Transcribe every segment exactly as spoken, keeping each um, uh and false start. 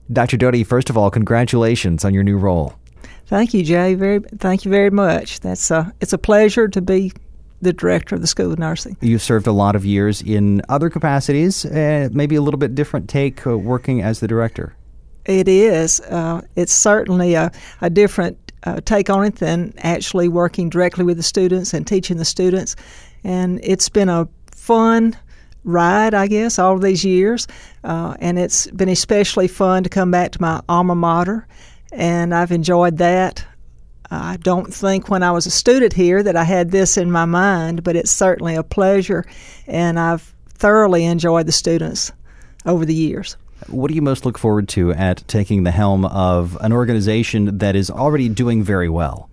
Doctor Doty, first of all, congratulations on your new role. Thank you, Jay. Very, thank you very much. That's a, it's a pleasure to be the director of the School of Nursing. You've served a lot of years in other capacities, uh, maybe a little bit different take uh, working as the director. It is. Uh, it's certainly a, a different uh, take on it than actually working directly with the students and teaching the students. And it's been a fun ride, I guess, all of these years. Uh, and it's been especially fun to come back to my alma mater, and I've enjoyed that. I don't think when I was a student here that I had this in my mind, but it's certainly a pleasure, and I've thoroughly enjoyed the students over the years. What do you most look forward to at taking the helm of an organization that is already doing very well?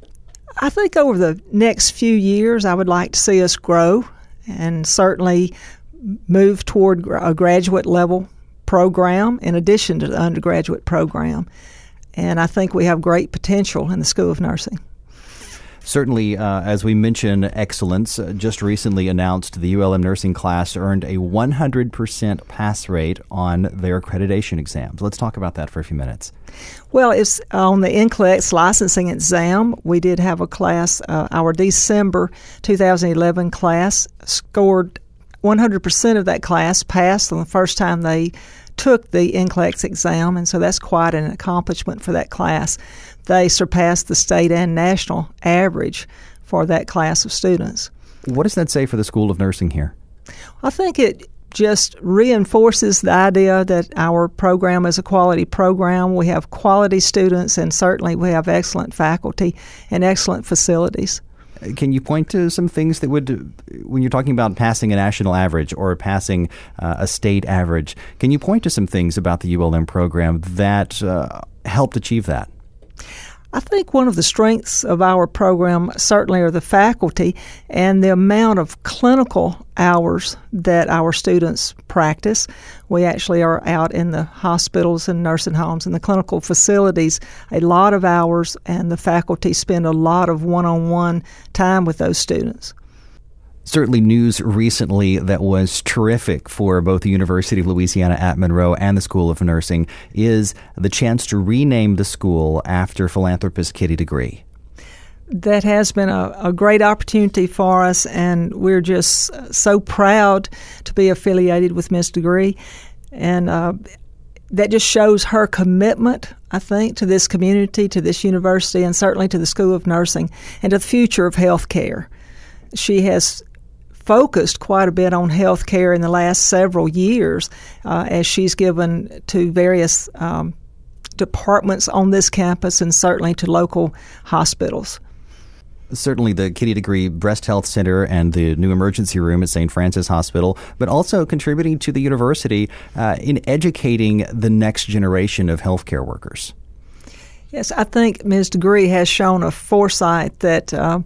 I think over the next few years, I would like to see us grow and certainly move toward a graduate level program in addition to the undergraduate program. And I think we have great potential in the School of Nursing. Certainly, uh, as we mentioned, excellence. Uh, just recently announced the U L M nursing class earned a one hundred percent pass rate on their accreditation exams. Let's talk about that for a few minutes. Well, it's on the N C L E X licensing exam. We did have a class, uh, our December two thousand eleven class scored one hundred percent of that class passed on the first time they took the N C L E X exam, and so that's quite an accomplishment for that class. They surpassed the state and national average for that class of students. What does that say for the School of Nursing here? I think it just reinforces the idea that our program is a quality program. We have quality students, and certainly we have excellent faculty and excellent facilities. Can you point to some things that would, when you're talking about passing a national average or passing uh, a state average, can you point to some things about the U L M program that uh, helped achieve that? I think one of the strengths of our program certainly are the faculty and the amount of clinical hours that our students practice. We actually are out in the hospitals and nursing homes and the clinical facilities a lot of hours, and the faculty spend a lot of one-on-one time with those students. Certainly news recently that was terrific for both the University of Louisiana at Monroe and the School of Nursing is the chance to rename the school after philanthropist Kitty DeGree. That has been a, a great opportunity for us, and we're just so proud to be affiliated with Miz DeGree. And uh, that just shows her commitment, I think, to this community, to this university, and certainly to the School of Nursing and to the future of health care. She has focused quite a bit on health care in the last several years uh, as she's given to various um, departments on this campus and certainly to local hospitals. Certainly the Kitty DeGree Breast Health Center and the new emergency room at Saint Francis Hospital, but also contributing to the university uh, in educating the next generation of healthcare workers. Yes, I think Miz DeGree has shown a foresight that uh,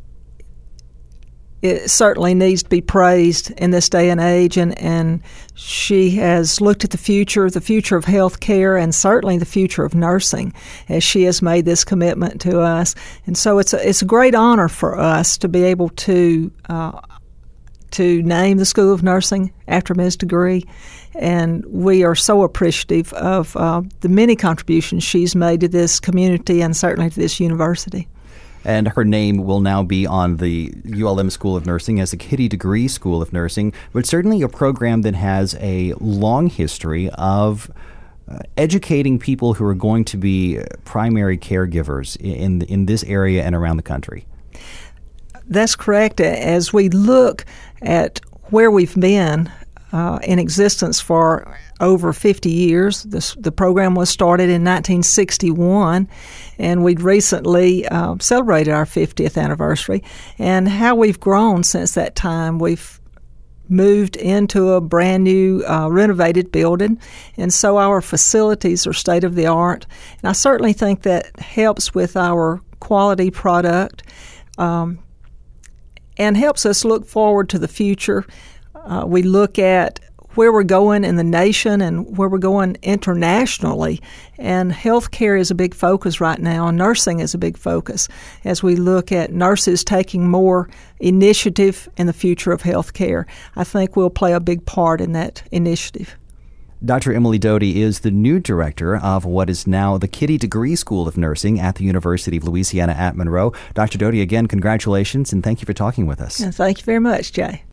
it certainly needs to be praised in this day and age, and, and she has looked at the future, the future of health care, and certainly the future of nursing, as she has made this commitment to us. And so it's a, it's a great honor for us to be able to uh, to name the School of Nursing after Miz DeGree, and we are so appreciative of uh, the many contributions she's made to this community and certainly to this university. And her name will now be on the U L M School of Nursing as the Kitty DeGree School of Nursing, but certainly a program that has a long history of uh, educating people who are going to be primary caregivers in in this area and around the country. That's correct. As we look at where we've been uh, in existence for over fifty years, this, the program was started in nineteen sixty-one, and we'd recently uh, celebrated our fiftieth anniversary. And how we've grown since that time, we've moved into a brand new uh, renovated building, and so our facilities are state-of-the-art. And I certainly think that helps with our quality product um, and helps us look forward to the future. Uh, we look at where we're going in the nation and where we're going internationally. And healthcare is a big focus right now, and nursing is a big focus as we look at nurses taking more initiative in the future of healthcare. I think we'll play a big part in that initiative. Doctor Emily Doty is the new director of what is now the Kitty Degree School of Nursing at the University of Louisiana at Monroe. Doctor Doty, again, congratulations, and thank you for talking with us. Thank you very much, Jay.